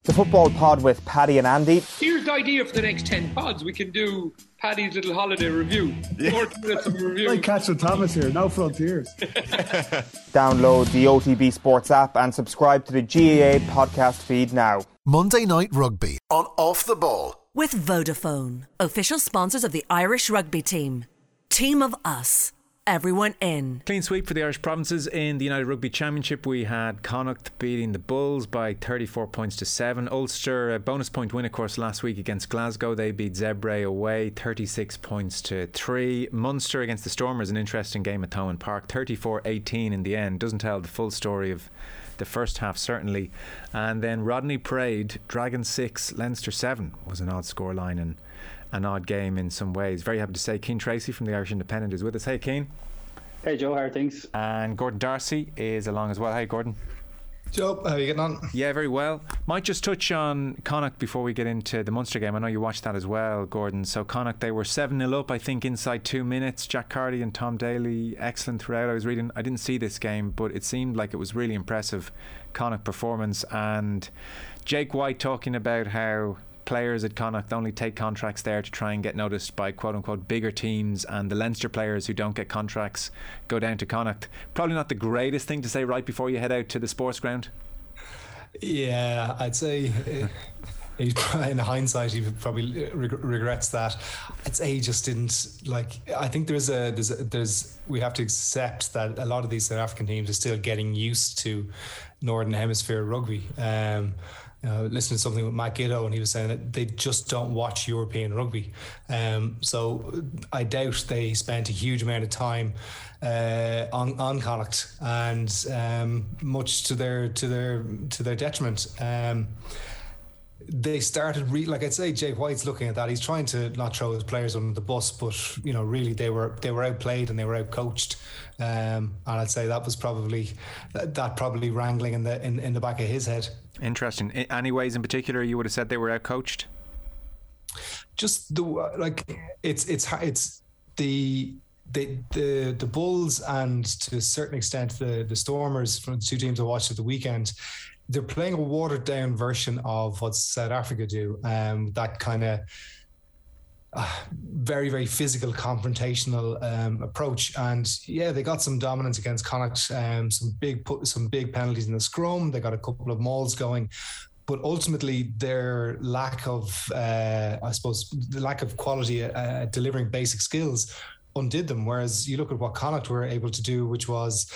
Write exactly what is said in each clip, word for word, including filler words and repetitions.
The Football Pod with Paddy and Andy. Here's the idea for the next ten pods. We can do Paddy's little holiday review. Yeah. forty minutes of review. Like Catherine Thomas here, no frontiers. Download the O T B Sports app and subscribe to the G A A podcast feed now. Monday Night Rugby on Off the Ball. With Vodafone, official sponsors of the Irish rugby team. Team of us. Everyone in. Clean sweep for the Irish provinces in the United Rugby Championship. We had Connacht beating the Bulls by thirty-four points to seven. Ulster, a bonus point win of course last week against Glasgow. They beat Zebre away thirty-six points to three. Munster against the Stormers, an interesting game at Thomond Park, thirty-four eighteen in the end. Doesn't tell the full story of the first half certainly. And then Rodney Parade, Dragons six, Leinster seven was an odd scoreline and an odd game in some ways. Very happy to say Cian Tracy from the Irish Independent is with us. Hey Cian. Hey Joe, how are things? And Gordon Darcy is along as well. Hey Gordon. Joe, how are you getting on? Yeah, very well. Might just touch on Connacht before we get into the Munster game. I know you watched that as well, Gordon. So Connacht, they were seven nil up I think inside two minutes. Jack Carty and Tom Daly excellent throughout. I was reading, I didn't see this game, but it seemed like it was really impressive Connacht performance. And Jake White talking about how players at Connacht only take contracts there to try and get noticed by quote-unquote bigger teams, and the Leinster players who don't get contracts go down to Connacht. Probably not the greatest thing to say right before you head out to the sports ground. Yeah, I'd say uh, he's probably, in hindsight he probably reg- regrets that. I'd say he just didn't like. I think there's a there's a, there's we have to accept that a lot of these South African teams are still getting used to Northern Hemisphere rugby. Um, You know, listening to something with Matt Giddo, and he was saying that they just don't watch European rugby. Um, so I doubt they spent a huge amount of time uh, on on Connacht, and um, much to their to their to their detriment. Um, they started re- like I'd say Jake White's looking at that. He's trying to not throw his players under the bus, but you know, really they were they were outplayed and they were outcoached. Um, and I'd say that was probably that, that probably wrangling in the in, in the back of his head. Interesting. Any ways in particular you would have said they were outcoached? Just the like it's it's it's the the the the Bulls and to a certain extent the the Stormers from the two teams I watched at the weekend. They're playing a watered down version of what South Africa do. Um, that kind of uh, very very physical confrontational um, approach, and yeah, they got some dominance against Connacht. Um, some big put some big penalties in the scrum. They got a couple of mauls going. But ultimately, their lack of, uh, I suppose, the lack of quality at uh, delivering basic skills undid them. Whereas you look at what Connacht were able to do, which was,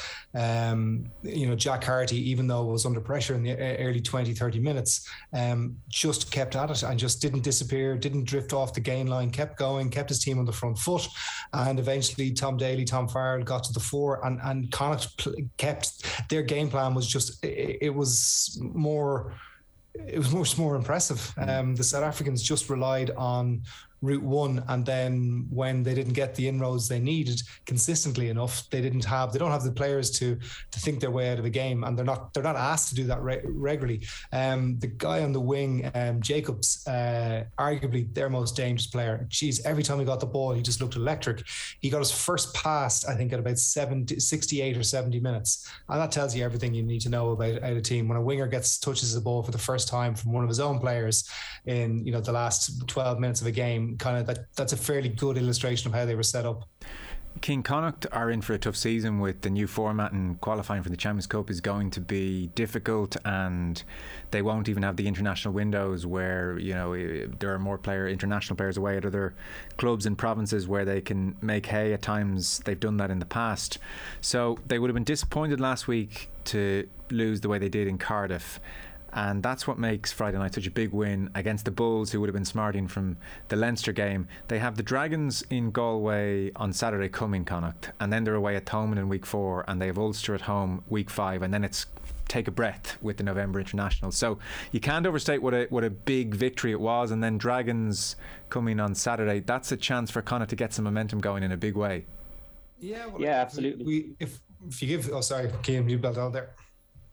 um, you know, Jack Carty, even though it was under pressure in the early twenty, thirty minutes, um, just kept at it and just didn't disappear, didn't drift off the gain line, kept going, kept his team on the front foot. And eventually Tom Daly, Tom Farrell got to the fore, and, and Connacht kept, their game plan was just, it, it was more... It was much more impressive. Um, the South Africans just relied on route one, and then when they didn't get the inroads they needed consistently enough, they didn't have they don't have the players to to think their way out of a game, and they're not they're not asked to do that re- regularly. Um, the guy on the wing, um, Jacobs, uh, arguably their most dangerous player. Jeez, every time he got the ball, he just looked electric. He got his first pass, I think, at about seventy, sixty-eight or seventy minutes, and that tells you everything you need to know about, about a team. When a winger gets touches the ball for the first time from one of his own players in, you know, the last twelve minutes of a game, kind of that that's a fairly good illustration of how they were set up. King Connacht are in for a tough season with the new format, and qualifying for the Champions Cup is going to be difficult, and they won't even have the international windows where, you know, there are more player international players away at other clubs and provinces where they can make hay. At times they've done that in the past, so they would have been disappointed last week to lose the way they did in Cardiff. And that's what makes Friday night such a big win against the Bulls, who would have been smarting from the Leinster game. They have the Dragons in Galway on Saturday coming, Connacht, and then they're away at Thomond in week four, and they have Ulster at home week five, and then it's take a breath with the November International. So you can't overstate what a what a big victory it was. And then Dragons coming on Saturday, that's a chance for Connacht to get some momentum going in a big way. Yeah, well, yeah, absolutely. We, if if you give, oh sorry, Cian, you built out there.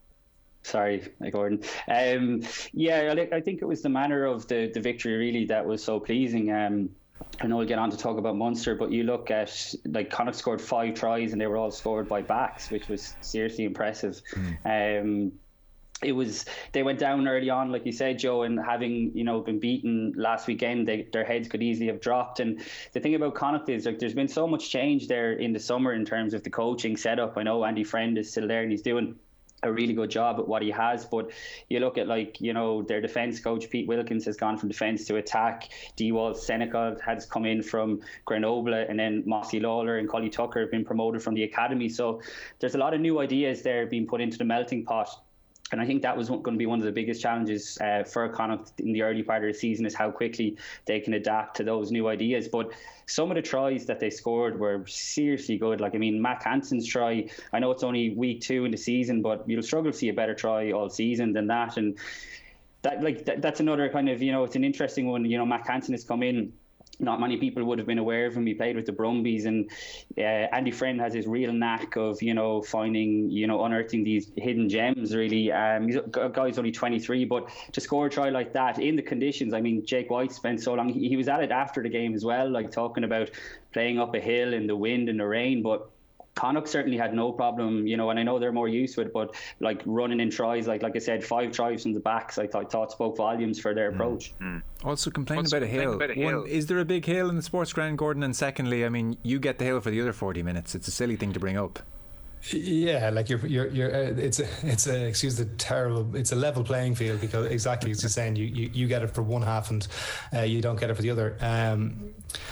Sorry, Gordon. Um, yeah, I, I think it was the manner of the, the victory really that was so pleasing. Um, I know we'll get on to talk about Munster, but you look at, like, Connacht scored five tries and they were all scored by backs, which was seriously impressive. Mm. Um, it was, they went down early on, like you said, Joe, and having, you know, been beaten last weekend, they, their heads could easily have dropped. And the thing about Connacht is, like, there's been so much change there in the summer in terms of the coaching setup. I know Andy Friend is still there and he's doing a really good job at what he has, but you look at, like, you know, their defence coach Pete Wilkins has gone from defence to attack. Dewald Seneca has come in from Grenoble, and then Mossy Lawler and Collie Tucker have been promoted from the academy. So there's a lot of new ideas there being put into the melting pot. And I think that was going to be one of the biggest challenges uh, for Connacht in the early part of the season, is how quickly they can adapt to those new ideas. But some of the tries that they scored were seriously good. Like, I mean, Mac Hansen's try, I know it's only week two in the season, but you'll struggle to see a better try all season than that. And that, like, that, that's another kind of, you know, it's an interesting one. You know, Mac Hansen has come in. Not many people would have been aware of him. He played with the Brumbies, and uh, Andy Friend has his real knack of, you know, finding, you know, unearthing these hidden gems, really. Um, he's a guy's only twenty-three, but to score a try like that in the conditions, I mean, Jake White spent so long. He, he was at it after the game as well, like talking about playing up a hill in the wind and the rain, but Connacht certainly had no problem, you know, and I know they're more used to it, but like running in tries, like like I said, five tries from the backs, I thought, thought spoke volumes for their approach. Mm. Also, complain Also about a hill. about a hill. One, is there a big hill in the sports ground, Gordon? And secondly, I mean, you get the hill for the other forty minutes. It's a silly thing to bring up. Yeah, like you're, you're, you're. Uh, it's a, it's a. Excuse the terrible. It's a level playing field, because exactly as you're saying, you, you, you get it for one half and uh, you don't get it for the other. Um,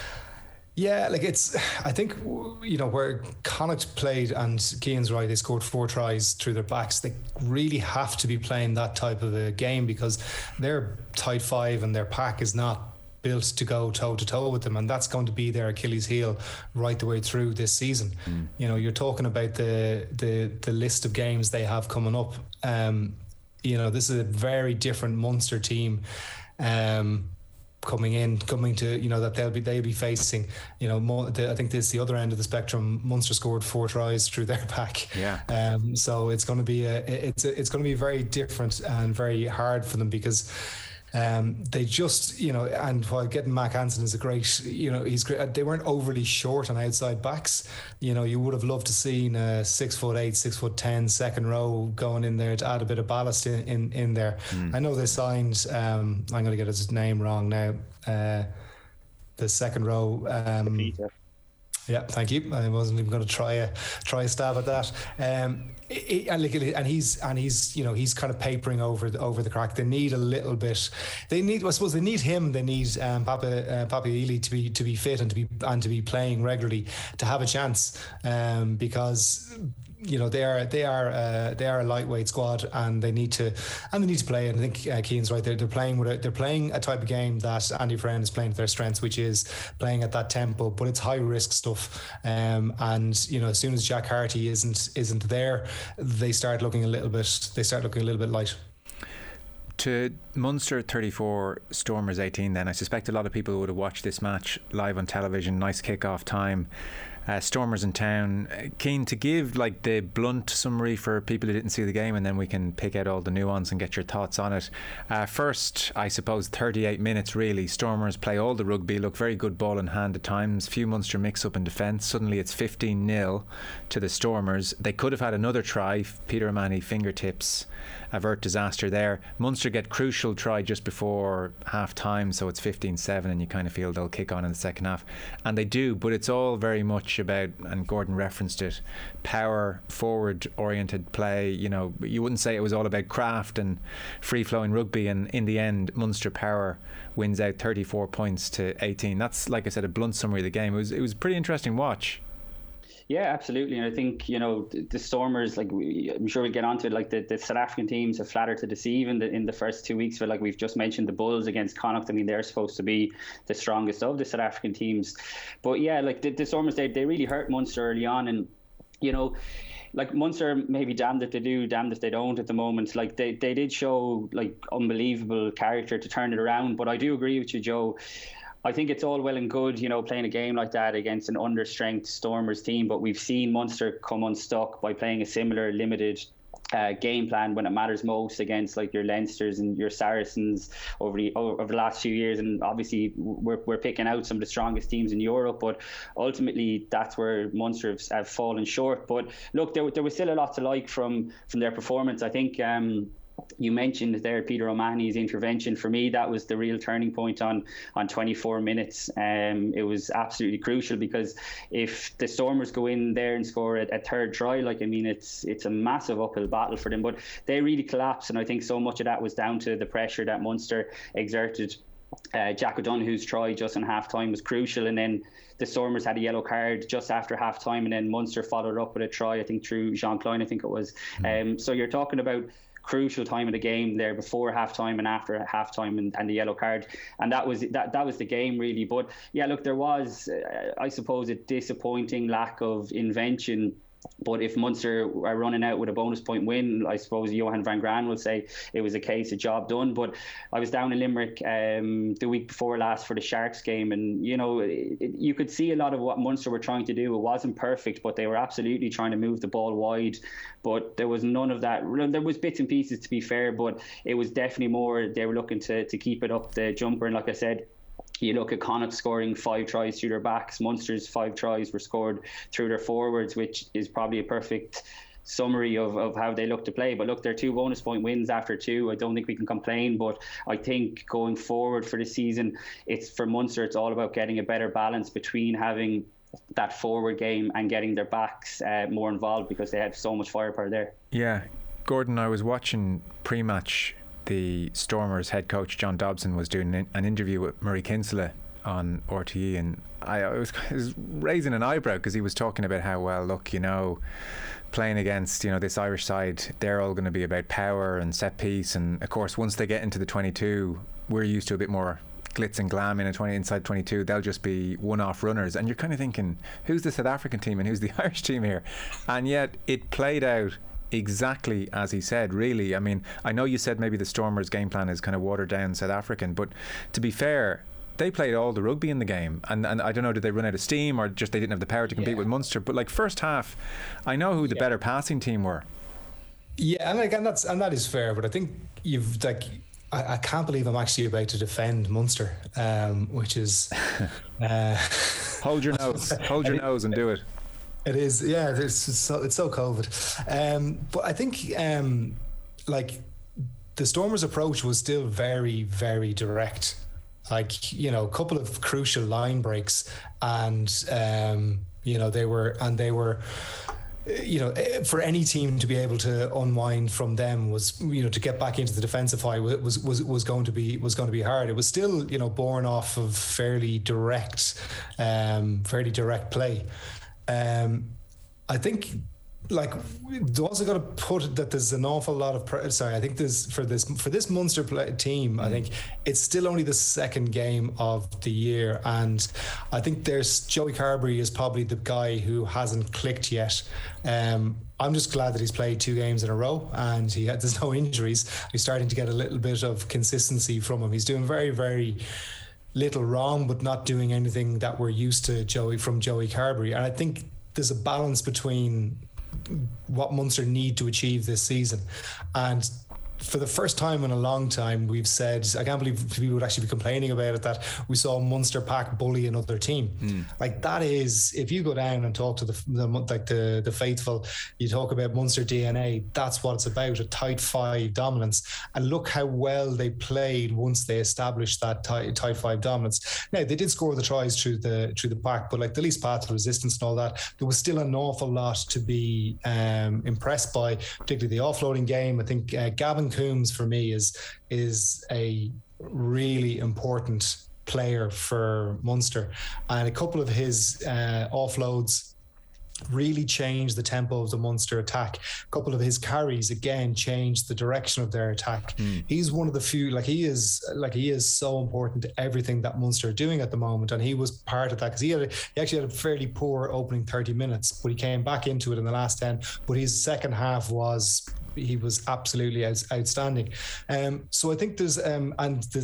Yeah, like it's, I think, you know, where Connacht played, and Ciaran's right, they scored four tries through their backs. They really have to be playing that type of a game, because their tight five and their pack is not built to go toe to toe with them, and that's going to be their Achilles heel right the way through this season. Mm. You know, you're talking about the, the, the list of games they have coming up. Um, you know, this is a very different Munster team. Um, coming in, coming to, you know, that they'll be they'll be facing, you know, more, the, I think this is the other end of the spectrum. Munster scored four tries through their pack. Yeah. Um. So it's going to be a it's a, it's going to be very different and very hard for them, because um they just, you know, and while getting Mac Hansen is a great, you know, he's great. They weren't overly short on outside backs. You know, you would have loved to seen a six foot eight, six foot ten second row going in there to add a bit of ballast in in, in there. Mm. I know they signed. Um, I'm going to get his name wrong now. Uh, the second row. Um, yeah, thank you. I wasn't even going to try a try a stab at that. Um, it, and, and he's and he's you know he's kind of papering over the, over the crack. They need a little bit. They need, I suppose, they need him. They need um, Papa uh, Papa Ely to be to be fit and to be and to be playing regularly to have a chance. Um, because you know they are they are uh, they are a lightweight squad, and they need to and they need to play. And I think uh, Ciaran's right. They're, they're playing with a, they're playing a type of game that Andy Friend is playing to their strengths, which is playing at that tempo, but it's high risk stuff. Um, and you know, as soon as Jack Harty isn't isn't there, they start looking a little bit. They start looking a little bit light. To Munster thirty-four, Stormers eighteen. Then I suspect a lot of people would have watched this match live on television. Nice kick-off time. Uh, Stormers in town. Keen to give like the blunt summary for people who didn't see the game, and then we can pick out all the nuance and get your thoughts on it. Uh, first, I suppose thirty-eight minutes really. Stormers play all the rugby, look very good ball in hand at times. Few Munster mix up in defence. Suddenly it's fifteen nil to the Stormers. They could have had another try. Peter O'Mahony fingertips avert disaster there. Munster get crucial try just before half time, so it's fifteen seven, and you kind of feel they'll kick on in the second half, and they do, but it's all very much about, and Gordon referenced it, power, forward oriented play. You know, you wouldn't say it was all about craft and free flowing rugby, and in the end Munster power wins out thirty-four points to eighteen. That's, like I said, a blunt summary of the game. It was it was a pretty interesting watch. Yeah, absolutely. And I think, you know, the, the Stormers, like we, I'm sure we'll get onto it, like the, the South African teams have flattered to deceive in the in the first two weeks. But like we've just mentioned, the Bulls against Connacht, I mean, they're supposed to be the strongest of the South African teams. But yeah, like the, the Stormers, they, they really hurt Munster early on. And, you know, like Munster, maybe damned if they do, damned if they don't at the moment. Like they, they did show like unbelievable character to turn it around. But I do agree with you, Joe. I think it's all well and good, you know, playing a game like that against an understrength Stormers team, but we've seen Munster come unstuck by playing a similar limited uh, game plan when it matters most against like your Leinsters and your Saracens over the over the last few years. And obviously we're we're picking out some of the strongest teams in Europe, but ultimately that's where Munster have, have fallen short. But look, there there was still a lot to like from from their performance. I think. Um, You mentioned there Peter O'Mahony's intervention. For me, that was the real turning point on on twenty-four minutes. Um, it was absolutely crucial, because if the Stormers go in there and score a, a third try, like I mean, it's it's a massive uphill battle for them. But they really collapsed, and I think so much of that was down to the pressure that Munster exerted. Uh, Jack O'Donoghue's try just in half time was crucial, and then the Stormers had a yellow card just after half time, and then Munster followed up with a try, I think through Jean Klein, I think it was. Mm. Um, so you're talking about crucial time of the game there, before halftime and after halftime, and, and the yellow card, and that was that that was the game really. But yeah, look, there was uh, I suppose a disappointing lack of invention. But if Munster are running out with a bonus point win, I suppose Johan van Graan will say it was a case of job done. But I was down in Limerick um, the week before last for the Sharks game, and you know, it, it, you could see a lot of what Munster were trying to do. It wasn't perfect, but they were absolutely trying to move the ball wide. But there was none of that. There was bits and pieces, to be fair, but it was definitely more they were looking to to keep it up the jumper. And like I said, you look at Connacht scoring five tries through their backs. Munster's five tries were scored through their forwards, which is probably a perfect summary of, of how they look to play. But look, they're two bonus point wins after two. I don't think we can complain, but I think going forward for the season, it's for Munster, it's all about getting a better balance between having that forward game and getting their backs uh, more involved, because they have so much firepower there. Yeah. Gordon, I was watching pre-match. The Stormers head coach John Dobson was doing an interview with Murray Kinsella on R T E, and I, I, was, I was raising an eyebrow, because he was talking about how, well, look, you know, playing against, you know, this Irish side, they're all going to be about power and set piece, and of course once they get into the twenty-two, we're used to a bit more glitz and glam in a twenty inside twenty-two. They'll just be one-off runners, and you're kind of thinking, who's the South African team and who's the Irish team here? And yet it played out exactly as he said, really. I mean, I know you said maybe the Stormers' game plan is kind of watered down South African, but to be fair, they played all the rugby in the game, and, and I don't know, did they run out of steam, or just they didn't have the power to compete yeah. with Munster? But like first half, I know who the yeah. better passing team were. Yeah, and like and that's and that is fair, but I think you've like I, I can't believe I'm actually about to defend Munster, um, which is uh, hold your nose, hold your nose, and do it. It is, yeah. It's so it's so COVID, um, but I think um, like the Stormers' approach was still very, very direct. Like, you know, a couple of crucial line breaks, and um, you know they were and they were. You know, for any team to be able to unwind from them was, you know, to get back into the defensive high was was was going to be was going to be hard. It was still, you know, born off of fairly direct, um, fairly direct play. Um, I think, like, we've also got to put that there's an awful lot of pre- sorry I think there's for this for this Munster play team, I think it's still only the second game of the year, and I think there's Joey Carbery is probably the guy who hasn't clicked yet. um, I'm just glad that he's played two games in a row and he had, there's no injuries. He's starting to get a little bit of consistency from him. He's doing very very little wrong, but not doing anything that we're used to Joey from Joey Carbery, and I think there's a balance between what Munster need to achieve this season. And for the first time in a long time, we've said, I can't believe people would actually be complaining about it, that we saw Munster Pack bully another team. Mm. Like, that is, if you go down and talk to the, the like the the faithful, you talk about Munster D N A, that's what it's about, a tight five dominance. And look how well they played once they established that tight, tight five dominance. Now, they did score the tries through the through the pack, but like the least path of resistance and all that, there was still an awful lot to be um, impressed by, particularly the offloading game. I think uh, Gavin Coombs for me is is a really important player for Munster, and a couple of his uh, offloads really changed the tempo of the Munster attack. A couple of his carries again changed the direction of their attack. Mm. He's one of the few, like he is like he is so important to everything that Munster are doing at the moment, and he was part of that, because he had a, he actually had a fairly poor opening thirty minutes, but he came back into it in the last ten. But his second half was he was absolutely out, outstanding. Um, so I think there's um, and there's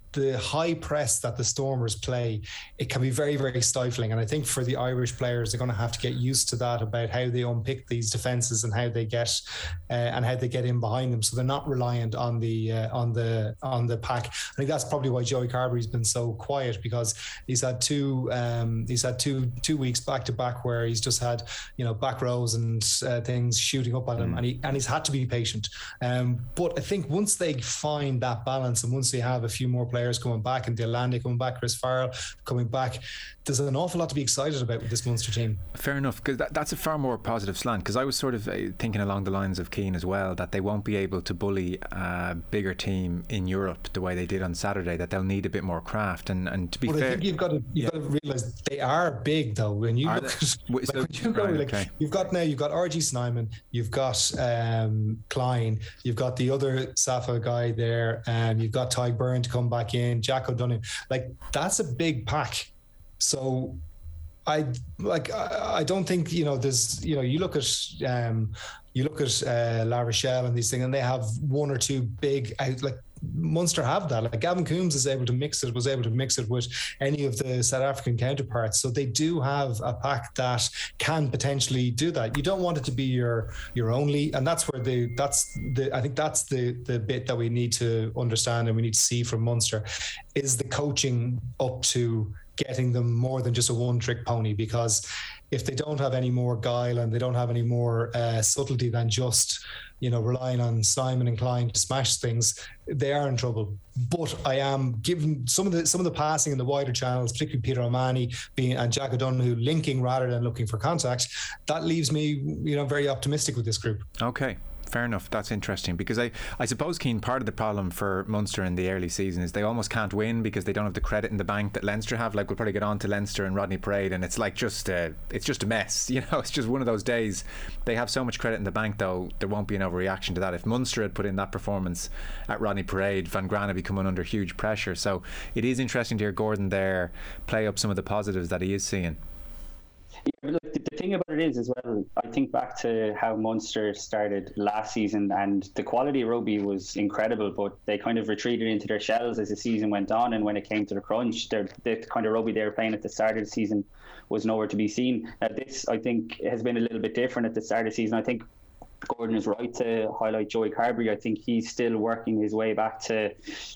the high press that the Stormers play, it can be very, very stifling. And I think for the Irish players, they're going to have to get used to that, about how they unpick these defences and how they get uh, and how they get in behind them. So they're not reliant on the uh, on the on the pack. I think that's probably why Joey Carbery's been so quiet, because he's had two um, he's had two two weeks back to back where he's just had, you know, back rows and uh, things shooting up at him, mm. and he and he's had to be patient. Um, but I think once they find that balance, and once they have a few more players coming back, and Delaney coming back, Chris Farrell coming back, there's an awful lot to be excited about with this Munster team. Fair enough, because that, that's a far more positive slant, because I was sort of uh, thinking along the lines of Keane as well, that they won't be able to bully a bigger team in Europe the way they did on Saturday, that they'll need a bit more craft. And, and to be well, fair, I think you've got to you've yeah. got to realise they are big though. When you are look they? at Wait, so, like, you go, right, like, okay. you've got now you've got R G Snyman, you've got um, Klein, you've got the other Safa guy there, and um, you've got Ty Byrne to come back in, Jack O'Donoghue. Like, that's a big pack. So I like I, I don't think, you know, there's, you know, you look at um you look at uh, La Rochelle and these things, and they have one or two big out, like Munster have that. Like Gavin Coombs is able to mix it, was able to mix it with any of the South African counterparts. So they do have a pack that can potentially do that. You don't want it to be your your only, and that's where the that's the I think that's the the bit that we need to understand and we need to see from Munster, is the coaching up to getting them more than just a one-trick pony. Because if they don't have any more guile and they don't have any more uh, subtlety than just, you know, relying on Simon and Klein to smash things, they are in trouble. But I am given some of the some of the passing in the wider channels, particularly Peter O'Mahony being and Jack O'Donoghue linking rather than looking for contact, that leaves me, you know, very optimistic with this group. Okay. Fair enough. That's interesting, because I, I suppose, Keane, part of the problem for Munster in the early season is they almost can't win because they don't have the credit in the bank that Leinster have. Like, we'll probably get on to Leinster and Rodney Parade, and it's like just a, it's just a mess. You know, it's just one of those days. They have so much credit in the bank, though, there won't be an overreaction to that. If Munster had put in that performance at Rodney Parade, Van Graan would be coming under huge pressure. So it is interesting to hear Gordon there play up some of the positives that he is seeing. Yeah, look, the, the thing about it is as well, I think back to how Munster started last season, and the quality of rugby was incredible, but they kind of retreated into their shells as the season went on, and when it came to the crunch, the kind of rugby they were playing at the start of the season was nowhere to be seen. Now this, I think, has been a little bit different at the start of the season. I think Gordon is right to highlight Joey Carbery. I think he's still working his way back to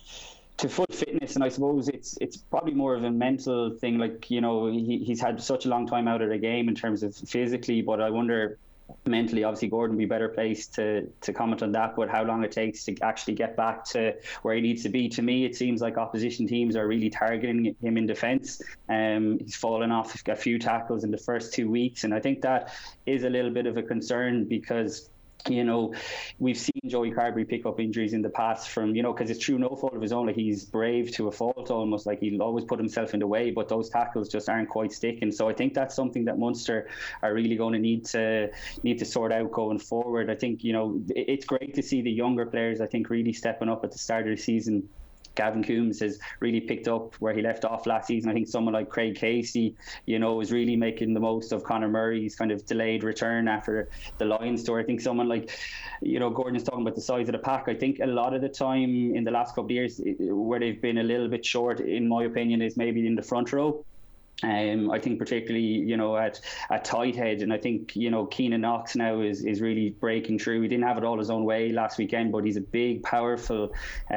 to full fitness, and I suppose it's it's probably more of a mental thing. Like, you know, he, he's had such a long time out of the game in terms of physically, but I wonder mentally, obviously Gordon would be better placed to to comment on that, but how long it takes to actually get back to where he needs to be. To me, it seems like opposition teams are really targeting him in defence. Um, he's fallen off a few tackles in the first two weeks, and I think that is a little bit of a concern, because, you know, we've seen Joey Carbery pick up injuries in the past from, you know, because it's through no fault of his own. Like, he's brave to a fault almost, like he'll always put himself in the way, but those tackles just aren't quite sticking. So I think that's something that Munster are really going to need to need to sort out going forward. I think, you know, it's great to see the younger players, I think, really stepping up at the start of the season. Gavin Coombs has really picked up where he left off last season. I think someone like Craig Casey, you know, is really making the most of Conor Murray's kind of delayed return after the Lions tour. I think someone like, you know, Gordon's talking about the size of the pack. I think a lot of the time in the last couple of years where they've been a little bit short, in my opinion, is maybe in the front row. Um, I think particularly, you know, at, at tight head, and I think, you know, Keenan Knox now is, is really breaking through. He didn't have it all his own way last weekend, but he's a big, powerful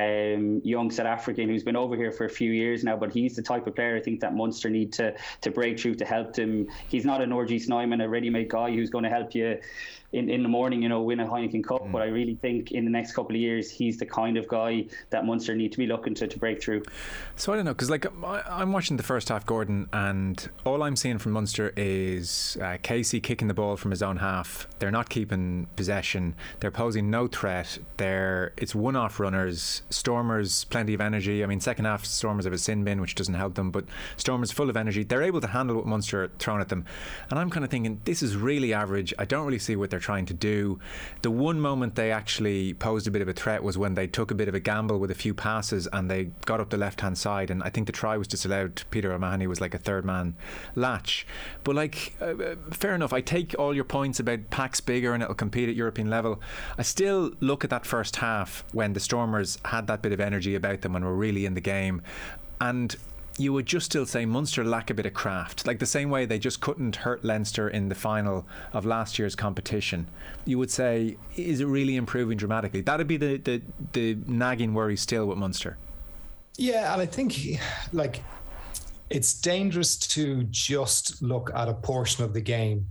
um, young South African who's been over here for a few years now, but he's the type of player I think that Munster need to to break through to help them. He's not an R G Snyman, a ready-made guy who's going to help you in, in the morning, you know, win a Heineken Cup, mm. but I really think in the next couple of years he's the kind of guy that Munster need to be looking to to break through. So I don't know, because like I, I'm watching the first half, Gordon, and all I'm seeing from Munster is uh, Casey kicking the ball from his own half. They're not keeping possession. They're posing no threat. They're it's one-off runners. Stormers plenty of energy. I mean, second half Stormers have a sin bin, which doesn't help them, but Stormers full of energy. They're able to handle what Munster are throwing at them, and I'm kind of thinking this is really average. I don't really see what they're trying to do. The one moment they actually posed a bit of a threat was when they took a bit of a gamble with a few passes and they got up the left hand side, and I think the try was disallowed. Peter O'Mahony was like a third third man latch. But like, uh, fair enough, I take all your points about Pack's bigger and it'll compete at European level. I still look at that first half when the Stormers had that bit of energy about them, when we're really in the game, and you would just still say Munster lack a bit of craft, like the same way they just couldn't hurt Leinster in the final of last year's competition. You would say, is it really improving dramatically? That'd be the, the, the nagging worry still with Munster. Yeah, and I think like it's dangerous to just look at a portion of the game.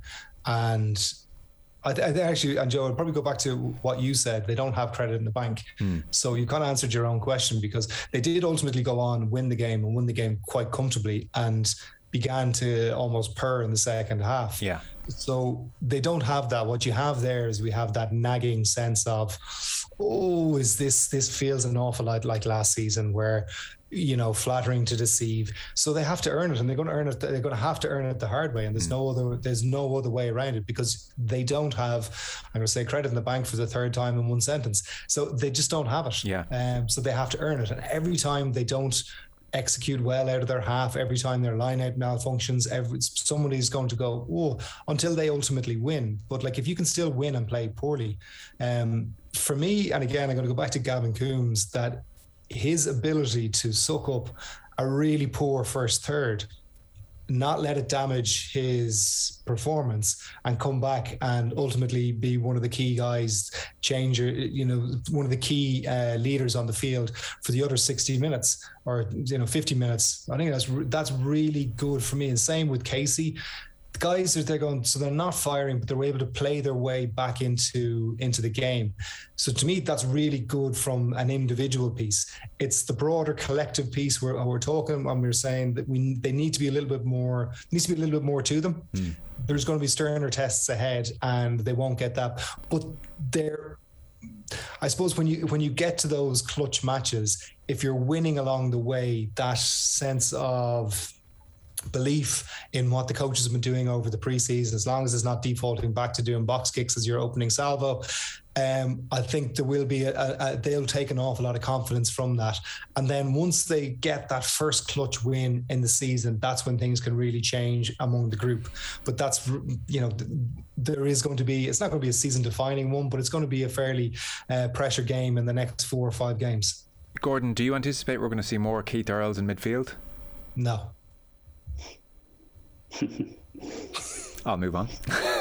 And I, th- I think actually, and Joe, I'll probably go back to what you said. They don't have credit in the bank. Hmm. So you kind of answered your own question, because they did ultimately go on, win the game and win the game quite comfortably, and began to almost purr in the second half. Yeah. So they don't have that. What you have there is we have that nagging sense of, oh, is this, this feels an awful lot like last season, where, you know, flattering to deceive. So they have to earn it, and they're going to earn it. They're going to have to earn it the hard way. And there's mm. no other, there's no other way around it, because they don't have, I'm going to say credit in the bank for the third time in one sentence. So they just don't have it. Yeah. Um, so they have to earn it. And every time they don't execute well out of their half, every time their line out malfunctions, every somebody's going to go, oh, until they ultimately win. But like, if you can still win and play poorly, um, for me, and again, I'm going to go back to Gavin Coombs, that his ability to suck up a really poor first third, not let it damage his performance, and come back and ultimately be one of the key guys, changer, you know, one of the key uh, leaders on the field for the other sixty minutes or, you know, fifty minutes. I think that's that's really good for me. And same with Casey. The guys are they're going, so they're not firing, but they're able to play their way back into into the game. So to me, that's really good from an individual piece. It's the broader collective piece where we're talking when we're saying that we they need to be a little bit more needs to be a little bit more to them. Mm. There's going to be sterner tests ahead, and they won't get that. But they're, I suppose, when you when you get to those clutch matches, if you're winning along the way, that sense of belief in what the coaches have been doing over the preseason, as long as it's not defaulting back to doing box kicks as your opening salvo, um, I think there will be a, a, they'll take an awful lot of confidence from that. And then once they get that first clutch win in the season, that's when things can really change among the group. But that's, you know, there is going to be, it's not going to be a season defining one, but it's going to be a fairly uh, pressure game in the next four or five games. Gordon, do you anticipate we're going to see more Keith Earls in midfield? No. I'll move on.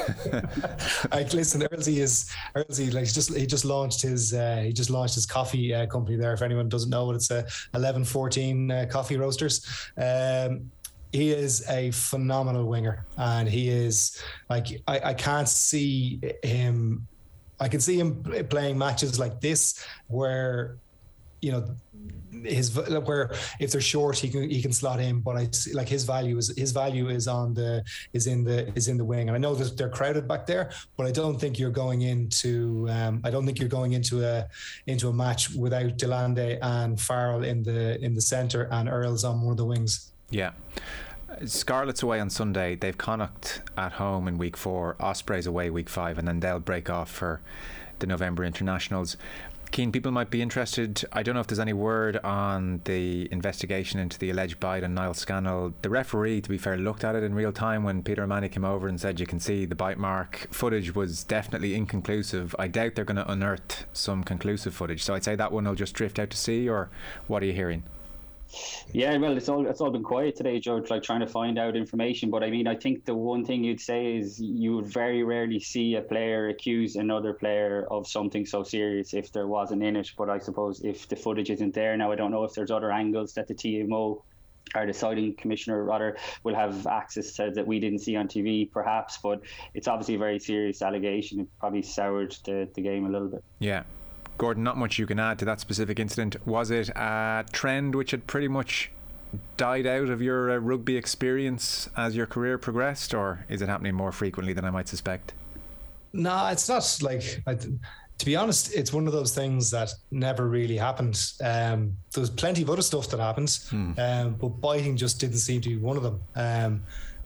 Like, listen, Earlsy is Earlsy. Like, he just he just launched his uh, he just launched his coffee uh, company there. If anyone doesn't know what it's, a uh, eleven fourteen uh, coffee roasters. Um, he is a phenomenal winger, and he is like I, I can't see him. I can see him playing matches like this where, you know, his where if they're short he can he can slot in, but I see, like his value is his value is on the is in the is in the wing. And I know that they're crowded back there, but I don't think you're going into um, I don't think you're going into a into a match without Delande and Farrell in the in the centre and Earls on one of the wings. Yeah. Scarlets away on Sunday. They've Connacht at home in week four, Ospreys away week five, and then they'll break off for the November internationals. Keen, people might be interested. I don't know if there's any word on the investigation into the alleged bite on Niall Scannell. The referee, to be fair, looked at it in real time when Peter O'Mahony came over and said you can see the bite mark. Footage was definitely inconclusive. I doubt they're going to unearth some conclusive footage, so I'd say that one will just drift out to sea. Or what are you hearing? Yeah, well, it's all it's all been quiet today, George, like trying to find out information. But I mean, I think the one thing you'd say is you would very rarely see a player accuse another player of something so serious if there wasn't in it. But I suppose if the footage isn't there now, I don't know if there's other angles that the T M O, our deciding commissioner rather, will have access to that we didn't see on T V perhaps. But it's obviously a very serious allegation. It probably soured the, the game a little bit. Yeah. Gordon, not much you can add to that specific incident. Was it a trend which had pretty much died out of your uh, rugby experience as your career progressed, or is it happening more frequently than I might suspect? No, it's not. Like, I, to be honest, it's one of those things that never really happened. Um, there was plenty of other stuff that happened, hmm. um, but biting just didn't seem to be one of them. Um,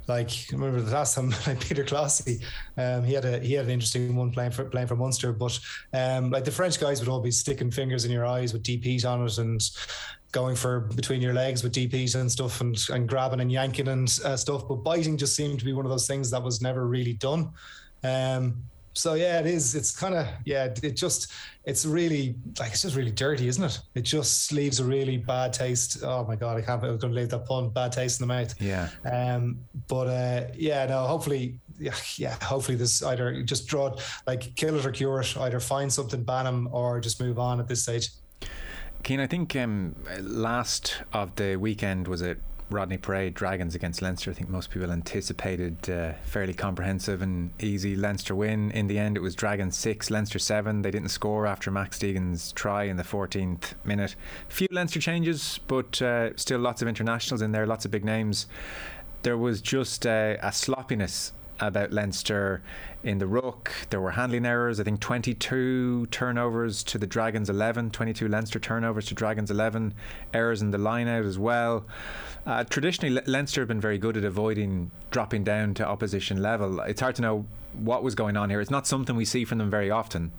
Like, I remember the last time, like Peter Clossy, um, he had a he had an interesting one playing for playing for Munster. But um, like the French guys would all be sticking fingers in your eyes with deep heat on it and going for between your legs with deep heat and stuff, and, and grabbing and yanking and uh, stuff. But biting just seemed to be one of those things that was never really done. Um, so yeah, it is. It's kind of yeah. It just it's really like it's just really dirty, isn't it? It just leaves a really bad taste. Oh my god, I can't. I was going to leave that pun. Bad taste in the mouth. Yeah. Um. But uh. Yeah. No. Hopefully. Yeah. Yeah. Hopefully this either just draw like kill it or cure it. Either find something, ban him, or just move on at this stage. Cian, I think um, last of the weekend was it Rodney Parade Dragons against Leinster. I think most people anticipated uh, fairly comprehensive and easy Leinster win. In the end, it was Dragons six, Leinster seven. They didn't score after Max Deegan's try in the fourteenth minute. Few Leinster changes, but uh, still lots of internationals in there, lots of big names. There was just uh, a sloppiness about Leinster in the ruck. There were handling errors. I think twenty-two turnovers to the Dragons eleven, twenty-two Leinster turnovers to Dragons eleven, errors in the line out as well. Uh, traditionally Le- Leinster have been very good at avoiding dropping down to opposition level. It's hard to know what was going on here. It's not something we see from them very often.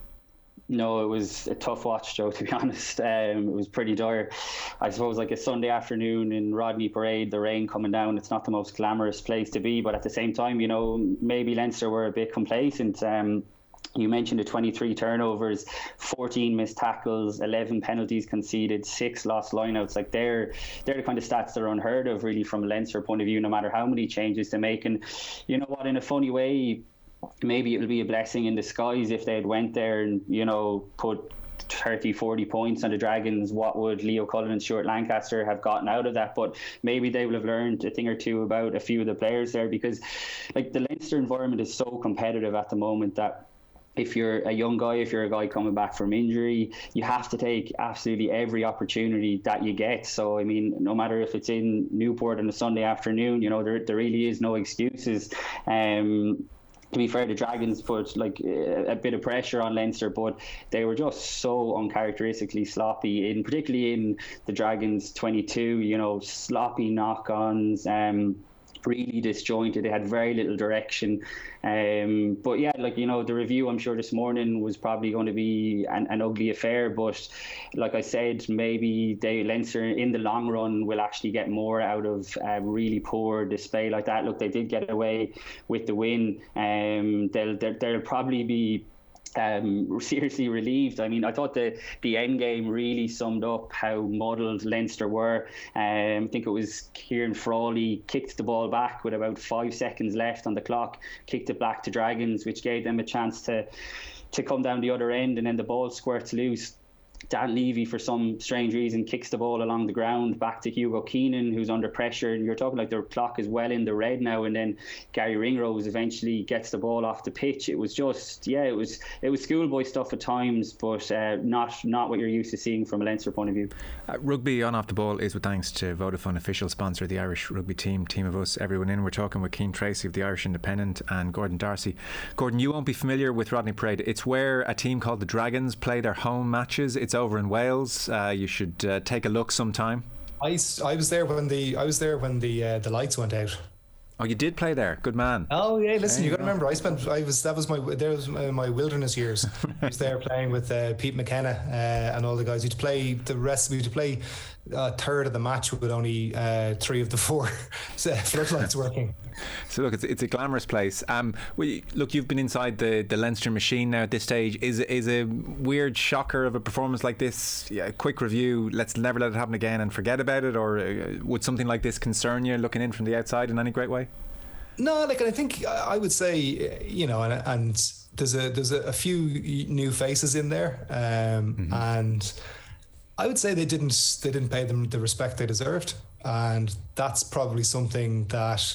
No, it was a tough watch, Joe, to be honest. Um, it was pretty dire. I suppose like a Sunday afternoon in Rodney Parade, the rain coming down, it's not the most glamorous place to be, but at the same time, you know, maybe Leinster were a bit complacent. Um, you mentioned the twenty-three turnovers, fourteen missed tackles, eleven penalties conceded, six lost lineouts. Like they're they're the kind of stats that are unheard of, really, from a Leinster point of view, no matter how many changes they make. And you know what, in a funny way, maybe it'll be a blessing in disguise if they had went there and, you know, put thirty, forty points on the Dragons. What would Leo Cullen and Stuart Lancaster have gotten out of that? But maybe they will have learned a thing or two about a few of the players there, because like the Leinster environment is so competitive at the moment that if you're a young guy, if you're a guy coming back from injury, you have to take absolutely every opportunity that you get. So, I mean, no matter if it's in Newport on a Sunday afternoon, you know, there there really is no excuses. Um, to be fair, the Dragons put like a, a bit of pressure on Leinster, but they were just so uncharacteristically sloppy, in particularly in the Dragons twenty-two, you know, sloppy knock-ons, um, really disjointed. They had very little direction. Um, but yeah, like, you know, the review, I'm sure this morning was probably going to be an, an ugly affair. But like I said, maybe they Leinster in the long run will actually get more out of a really poor display like that. Look, they did get away with the win. Um, they'll, they'll, they'll probably be Um, seriously relieved. I mean, I thought the the end game really summed up how muddled Leinster were. Um, I think it was Kieran Frawley kicked the ball back with about five seconds left on the clock, kicked it back to Dragons, which gave them a chance to to come down the other end, and then the ball squirts loose. Dan Levy, for some strange reason, kicks the ball along the ground back to Hugo Keenan, who's under pressure. And you're talking like the clock is well in the red now. And then Gary Ringrose eventually gets the ball off the pitch. It was just, yeah, it was it was schoolboy stuff at times, but uh, not not what you're used to seeing from a Leinster point of view. Uh, rugby on Off the Ball is with thanks to Vodafone, official sponsor of the Irish rugby team. Team of us, everyone in. We're talking with Cian Tracy of the Irish Independent and Gordon Darcy. Gordon, you won't be familiar with Rodney Parade. It's where a team called the Dragons play their home matches. It's over in Wales. Uh, you should uh, take a look sometime. I, I was there when the I was there when the uh, the lights went out. Oh, you did play there. Good man. Oh yeah, listen, there you, you got to remember, I spent I was that was my there was my, my wilderness years. I was there playing with uh, Pete McKenna uh, and all the guys. We'd play the rest. We would play a third of the match with only uh, three of the four floodlights working. So look, it's it's a glamorous place. Um, well, look, you've been inside the, the Leinster machine now at this stage. Is is a weird shocker of a performance like this? Yeah, a quick review. Let's never let it happen again and forget about it. Or uh, would something like this concern you, looking in from the outside in any great way? No, like I think I would say, you know, and, and there's a there's a, a few new faces in there, um, mm-hmm. and I would say they didn't they didn't pay them the respect they deserved, and that's probably something that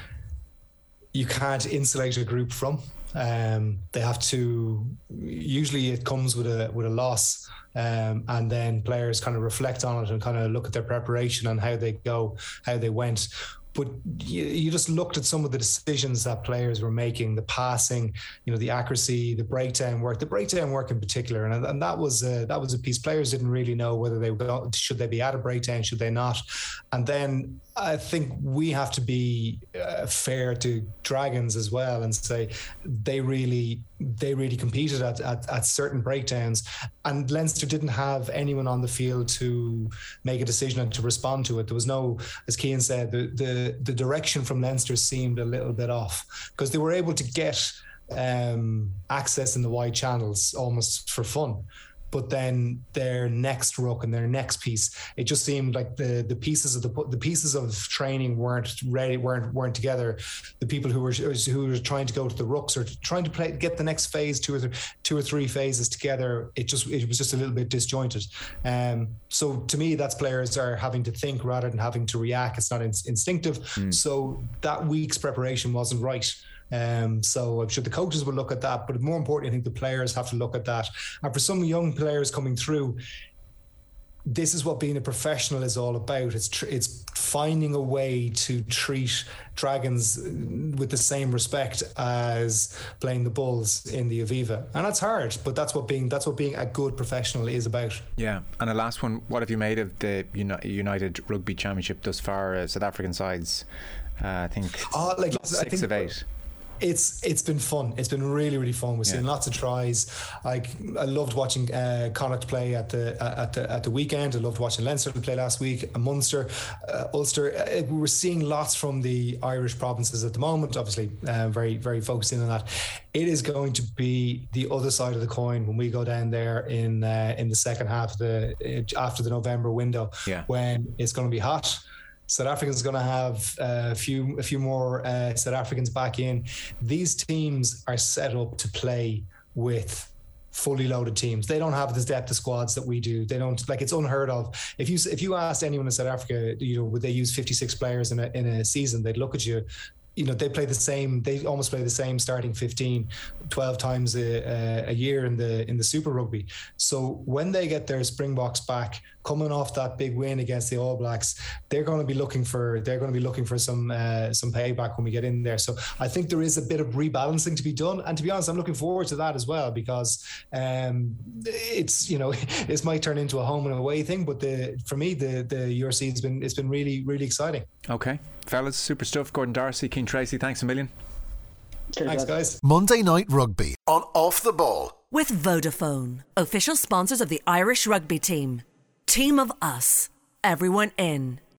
you can't insulate a group from. Um, they have to. Usually, it comes with a with a loss, um, and then players kind of reflect on it and kind of look at their preparation and how they go, how they went. but you, you just looked at some of the decisions that players were making, the passing, you know, the accuracy, the breakdown work, the breakdown work in particular, and, and that was a, that was a piece. Players didn't really know whether they were, should they be at a breakdown, should they not, and then I think we have to be uh, fair to Dragons as well and say they really they really competed at, at, at certain breakdowns, and Leinster didn't have anyone on the field to make a decision and to respond to it. There was no, as Cian said, the the, the direction from Leinster seemed a little bit off because they were able to get um, access in the wide channels almost for fun. But then their next ruck and their next piece, it just seemed like the the pieces of the the pieces of training weren't ready, weren't weren't together. The people who were who were trying to go to the rucks or trying to play get the next phase, two or th- two or three phases together, it just it was just a little bit disjointed. Um, so to me, that's players are having to think rather than having to react. It's not in- instinctive. Mm. So that week's preparation wasn't right. Um, so I'm sure the coaches will look at that, but more importantly, I think the players have to look at that. And for some young players coming through, this is what being a professional is all about. It's tr- it's finding a way to treat Dragons with the same respect as playing the Bulls in the Aviva, and that's hard. But that's what being that's what being a good professional is about. Yeah, and the last one, what have you made of the Uni- United Rugby Championship thus far? Uh, South African sides, uh, I think oh, like, six I think, of eight. It's it's been fun. It's been really really fun. We've yeah. seen lots of tries. Like I loved watching uh, Connacht play at the at the at the weekend. I loved watching Leinster play last week. And Munster, uh, Ulster. Uh, we were seeing lots from the Irish provinces at the moment. Obviously, uh, very very focusing on that. It is going to be the other side of the coin when we go down there in uh, in the second half of the after the November window. Yeah. When it's going to be hot. South Africa's going to have a few a few more uh, South Africans back in. These teams are set up to play with fully loaded teams. They don't have the depth of squads that we do. They don't, like, it's unheard of. If you if you asked anyone in South Africa, you know, would they use fifty-six players in a in a season? They'd look at you. You know, they play the same. They almost play the same starting fifteen, twelve times a, a year in the in the Super Rugby. So when they get their Springboks back, coming off that big win against the All Blacks, they're going to be looking for they're going to be looking for some uh, some payback when we get in there. So I think there is a bit of rebalancing to be done, and to be honest, I'm looking forward to that as well because um, it's you know this might turn into a home and away thing, but the for me the the U R C has been it's been really really exciting. Okay, fellas, super stuff. Gordon Darcy, Cian Tracy, thanks a million. Thanks, guys. Monday Night Rugby on Off the Ball. With Vodafone, official sponsors of the Irish rugby team. Team of us, everyone in.